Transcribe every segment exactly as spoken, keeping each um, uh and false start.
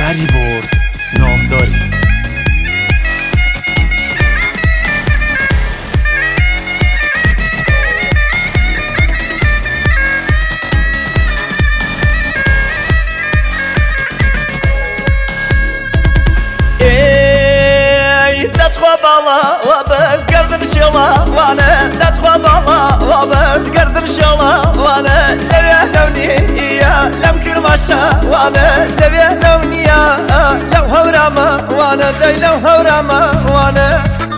یاری بورس نامداری دتخوا بالا وبرد قردن شلا وانا دتخوا بالا وبرد قردن شلا وانا لبيه لوني يا لم كرماشا وانا لبيه لوني يا لو هوراما وانا داي لو هوراما وانا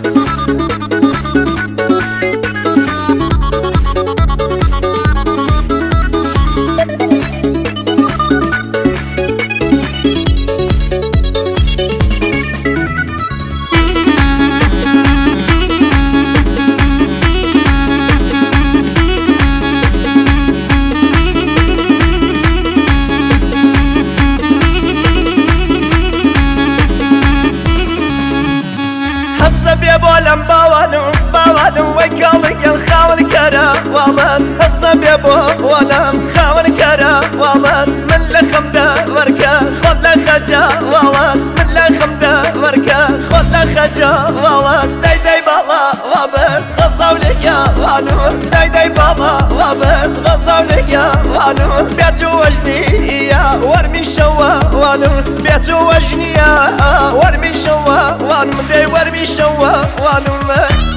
بيا بولم باوانو باوانو ويكالك الخاون كرا وامن هسه بيا بولم خاون كرا وامن من لخم دا وركا خد لخجا والله من لخم دا وركا خد لخجا والله داي داي بالا وابد غزاو لك يا وانو داي داي بالا وابد غزاو لك يا وانو بياتو وجني يا ورمي شوا وانو بياتو وجني يا ورمي شوا وانو من داي ورمي شوا وانو من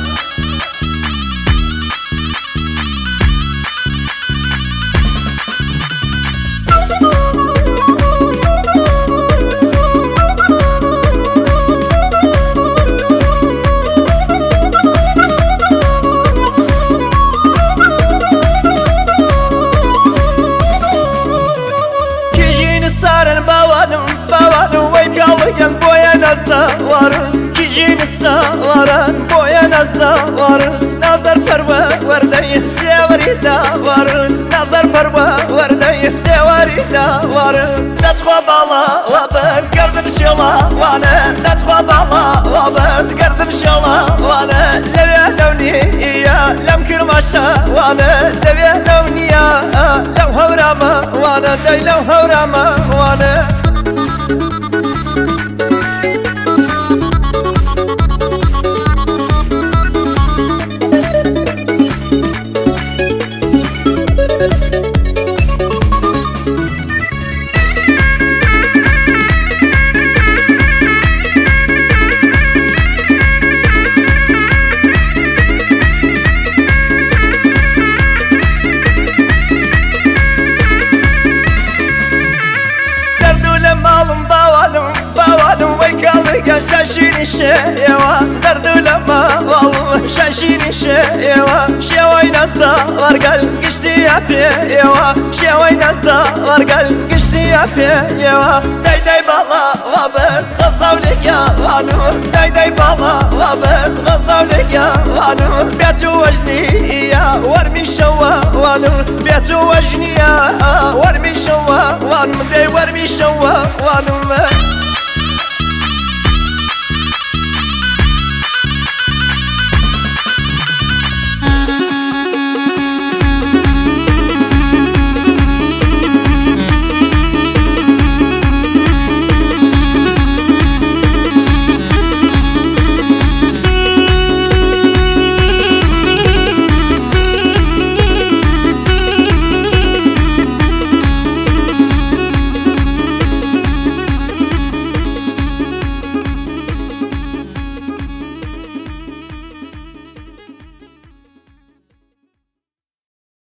Gel boya nazda varın Kicini savarın Boya nazda varın Nazar parva varday Sevarida varın Nazar parva varday Sevarida varın Datkhwa bala Vabert Gardın şola Vane Datkhwa bala Vabert Gardın şola Vane Levye levni Ya lem kırmaşa Vane Levye levni Ya Lev havrama Vane Day lev havrama Vane شاشين الشيوة درد لما والله شاشين الشيوة شوين الثغر قل قشتي يا بيوة شوين الثغر قل قشتي يا بيوة داي داي بالا وابرد غزاو لك يا وانور داي داي بالا وابرد غزاو لك يا وانور بياتو وجني يا ورمي شوا وانور بياتو وجني يا ورمي